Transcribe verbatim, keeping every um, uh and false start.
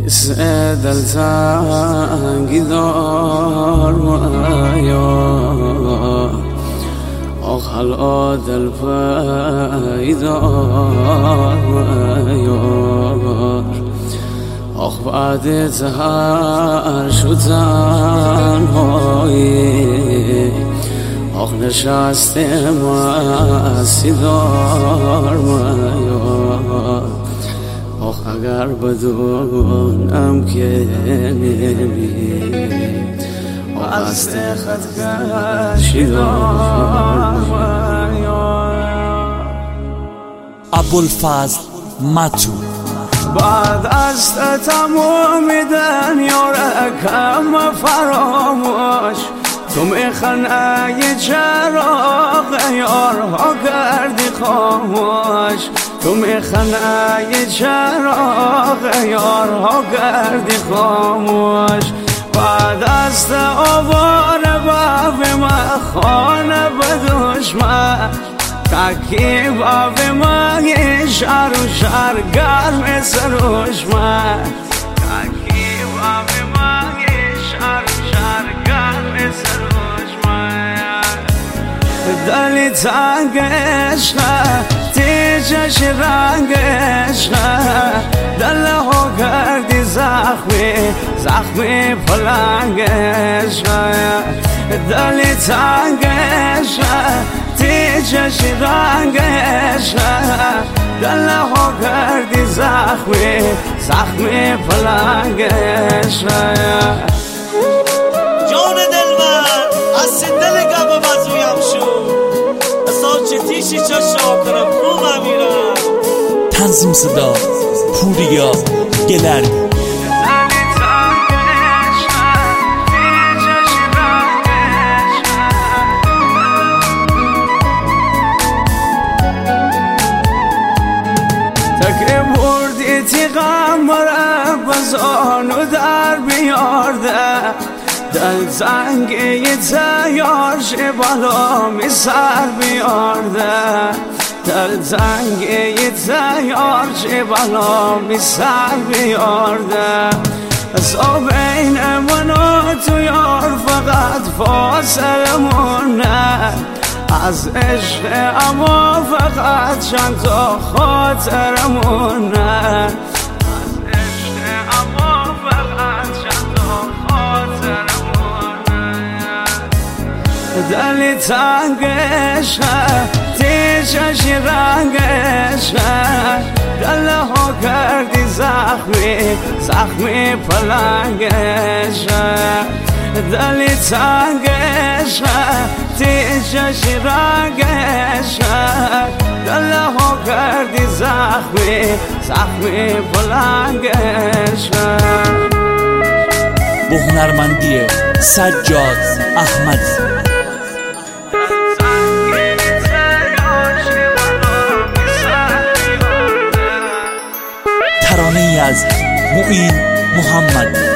حسن دلتنگی دار مایا آخ حالا دل پیدار مایار آخ بعد تهر شدن هایی آخ نشسته مستی دار مایار آخ اگر بدونم که نمی آخ از خط کشی دار مایار. ابوالفضل متو. بعد از تمام دنیا رکم فراموش تو میخنه چراغ یارها کردی خاموش تو میخنه چراغ یارها کردی خاموش. بعد از آوار باب ما خانه به دشمن تکی باب ما شر و شر گرم سروش من تکی باب ما شر و شر گرم سروش من. دلی تنگ عشقه تیجش رنگ عشقه دله ها کردی زخمی زخمی پلنگ عشقه دلی تنگ عشقه تیجش رنگ عشقه دله ها کردی زخمی زخمی پلنگ عشقه. جان دلبر از دل گب مزویم شو اصلا چه تیشی چه شاکرم خوبم میرم. تنظیم صدا پوریا گلر. تکه بردی تی غمره بزانو در بیارده دل زنگی تیارش بالا می سر بیارده دل زنگی تیارش بالا می سر بیارده. از بین من و تو یار فقط فاصله مونه از عشق اما فقط چند تا خاطرمونه از عشق اما فقط چند تا خاطرمونه. دلی تنگ عشقه تیجش رنگ عشقه دله ها کردی زخمی زخمی پلنگ عشقه دلی تنگ عشقه تیجش رنگ عشقه دله ها کردی زخمی زخمی پلنگ عشقه. با هنرمندی سجاد احمدی. ترانه‌ای از معین محمدی.